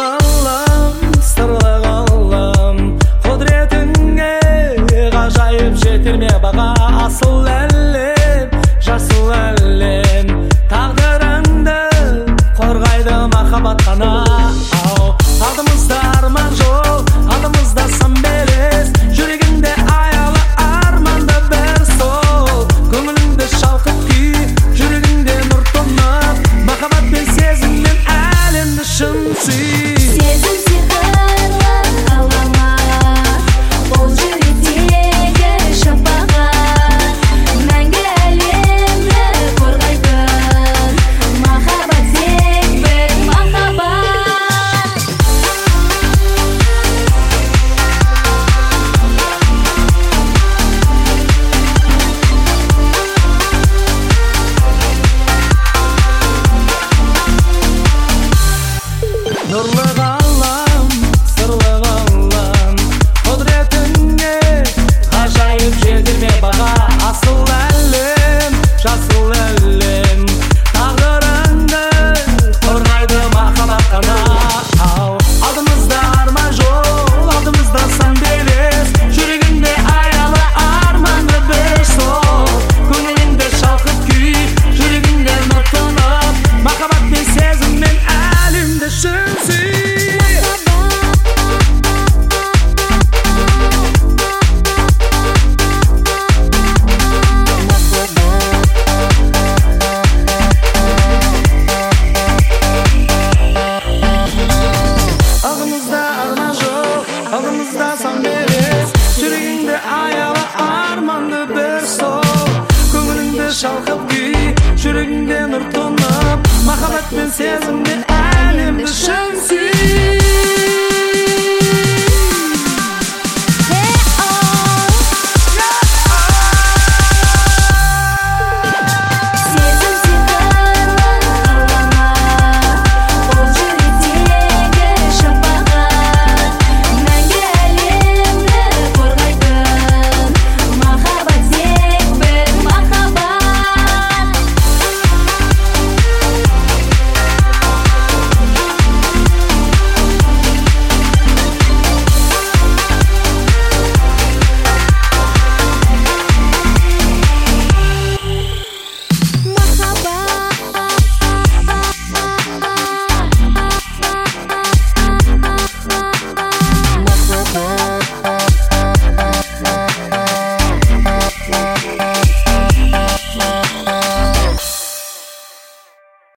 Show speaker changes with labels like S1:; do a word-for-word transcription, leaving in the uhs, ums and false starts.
S1: ғалам, сырлы ғалам, құдіретіңе ғажайып жетер ме баға? Асыл әлем, жасыл әлем, тағдырыңды қорғайды махаббат қана. Ау, алдымызда арман жол, алдымызда сан белес, жүрегіңде аялы арманды бір сол. Көңіліңді шалқып күй, жүрегіңде нұр тұнып, махаббат пен сезіммен әлемді шын сүй.
S2: Сезім сиқырлы ғаламат, ол жүректегі шапағат, мәңгі әлемді қорғайтын махаббат, тек бір махаббат.
S1: Нұрлы ғалам, сырлы ғалам, құдіретіңе ғажайып жетер ме баға? Асыл әлем, жасыл әлем, тағдырыңды қорғайды махаббат қана. Ау, алдымызда арман жол, алдымызда сан белес, жүрегіңде аялы арманды бір сол. Көңіліңді шалқып күй, жүрегіңде нұр тұнып, махаббат пен сезіммен әлемді шын сүй. Алдымызда арман жол, алдымызда сан белес, жүрегіңде аялы арманды бір сол. Көңіліңді шалқып күй, жүрегіңде нұр тұнып, махаббат пен сезіммен әлемді шын